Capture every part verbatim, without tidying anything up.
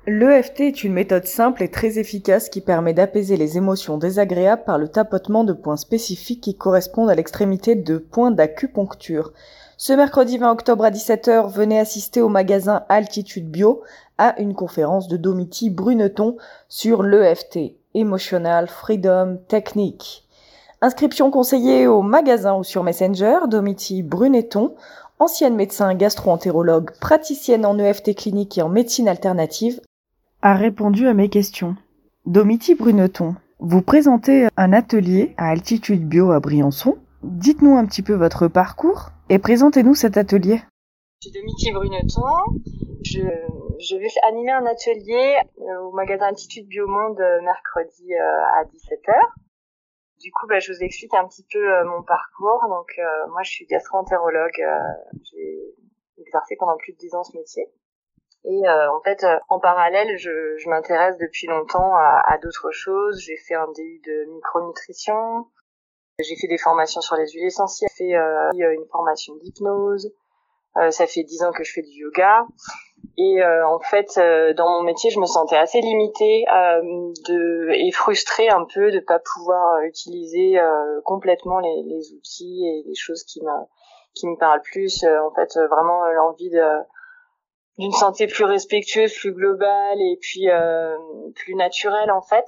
L'E F T est une méthode simple et très efficace qui permet d'apaiser les émotions désagréables par le tapotement de points spécifiques qui correspondent à l'extrémité de points d'acupuncture. Ce mercredi vingt octobre à dix-sept heures, venez assister au magasin Altitude Bio à une conférence de Domiti Bruneton sur l'E F T, Emotional Freedom Technique. Inscription conseillée au magasin ou sur Messenger, Domiti Bruneton, ancienne médecin gastro-entérologue, praticienne en E F T clinique et en médecine alternative, a répondu à mes questions. Domiti Bruneton, vous présentez un atelier à Altitude Bio à Briançon. Dites-nous un petit peu votre parcours et présentez-nous cet atelier. Je suis Domiti Bruneton. Je, je vais animer un atelier au magasin Altitude Bio Monde mercredi à dix-sept heures. Du coup, bah, je vous explique un petit peu mon parcours. Donc, euh, moi, je suis gastro-entérologue. Euh, j'ai exercé pendant plus de dix ans ce métier. Et euh, en fait, euh, en parallèle, je, je m'intéresse depuis longtemps à, à d'autres choses. J'ai fait un D U de micronutrition, j'ai fait des formations sur les huiles essentielles, j'ai fait euh, une formation d'hypnose. Euh, ça fait dix ans que je fais du yoga. Et euh, en fait, euh, dans mon métier, je me sentais assez limitée euh, de, et frustrée un peu de pas pouvoir utiliser euh, complètement les, les outils et les choses qui me qui me parlent plus. Euh, en fait, vraiment euh, l'envie de d'une santé plus respectueuse, plus globale et puis euh, plus naturelle en fait.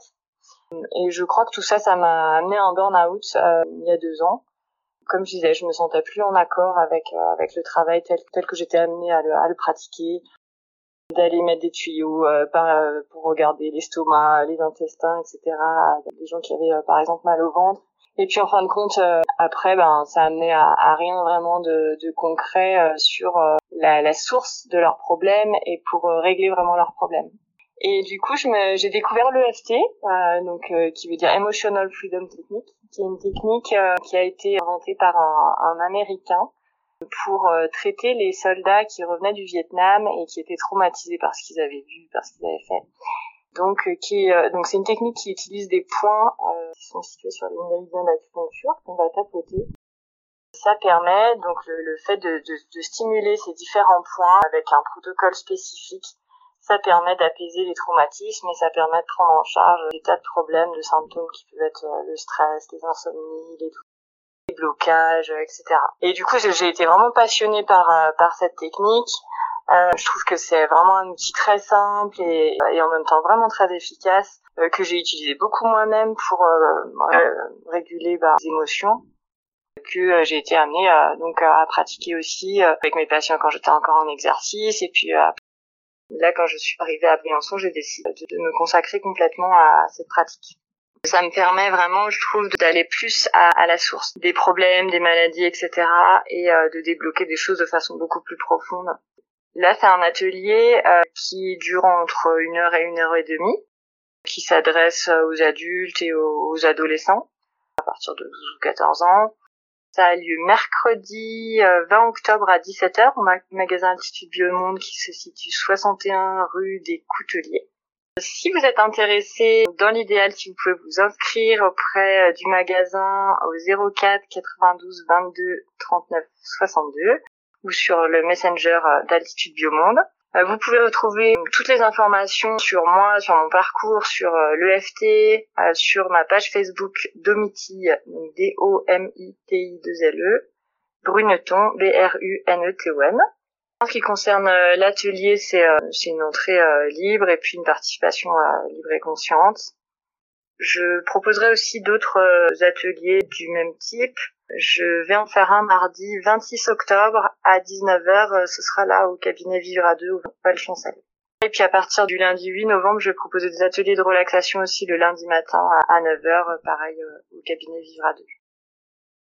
Et je crois que tout ça, ça m'a amené à un burn-out euh, il y a deux ans. Comme je disais, je me sentais plus en accord avec euh, avec le travail tel tel que j'étais amenée à le, à le pratiquer, d'aller mettre des tuyaux euh, par, euh, pour regarder l'estomac, les intestins, et cetera. Des gens qui avaient euh, par exemple mal au ventre. Et puis en fin de compte, euh, après, ben, ça a amené à, à rien vraiment de, de concret euh, sur euh, la, la source de leurs problèmes et pour euh, régler vraiment leurs problèmes. Et du coup, je me, j'ai découvert l'E F T, euh, donc euh, qui veut dire Emotional Freedom Technique, qui est une technique euh, qui a été inventée par un, un Américain pour euh, traiter les soldats qui revenaient du Vietnam et qui étaient traumatisés par ce qu'ils avaient vu, par ce qu'ils avaient fait. Donc, euh, qui, euh, donc c'est une technique qui utilise des points euh, qui sont situés sur les méridiens d'acupuncture qu'on va tapoter. Ça permet donc le, le fait de, de, de stimuler ces différents points avec un protocole spécifique. Ça permet d'apaiser les traumatismes et ça permet de prendre en charge des tas de problèmes, de symptômes qui peuvent être le stress, les insomnies, les, les blocages, et cetera. Et du coup, j'ai été vraiment passionnée par par cette technique. Euh, je trouve que c'est vraiment un outil très simple et, et en même temps vraiment très efficace euh, que j'ai utilisé beaucoup moi-même pour euh, euh, réguler bah, les émotions que euh, j'ai été amenée euh, donc à pratiquer aussi euh, avec mes patients quand j'étais encore en exercice et puis euh, là quand je suis arrivée à Briançon j'ai décidé de, de me consacrer complètement à cette pratique. Ça me permet vraiment, je trouve, d'aller plus à, à la source des problèmes, des maladies, et cetera et euh, de débloquer des choses de façon beaucoup plus profonde. Là, c'est un atelier euh, qui dure entre une heure et une heure et demie, qui s'adresse aux adultes et aux, aux adolescents à partir de douze ou quatorze ans. Ça a lieu mercredi euh, vingt octobre à dix-sept heures au ma- magasin Altitude Bio Monde qui se situe soixante et un rue des Couteliers. Si vous êtes intéressé, dans l'idéal, si vous pouvez vous inscrire auprès du magasin au zéro quatre quatre-vingt-douze vingt-deux trente-neuf soixante-deux ou sur le Messenger d'Altitude Bio Monde. Vous pouvez retrouver toutes les informations sur moi, sur mon parcours, sur l'E F T, sur ma page Facebook Domiti, D O M I T I deux L E, Bruneton, B R U N E T O N. En ce qui concerne l'atelier, c'est, c'est une entrée libre et puis une participation libre et consciente. Je proposerai aussi d'autres ateliers du même type. Je vais en faire un mardi vingt-six octobre à dix-neuf heures. Ce sera là au cabinet Vivra deux au Val-Chancel. Et puis à partir du lundi huit novembre, je vais proposer des ateliers de relaxation aussi le lundi matin à neuf heures, pareil au cabinet Vivra deux.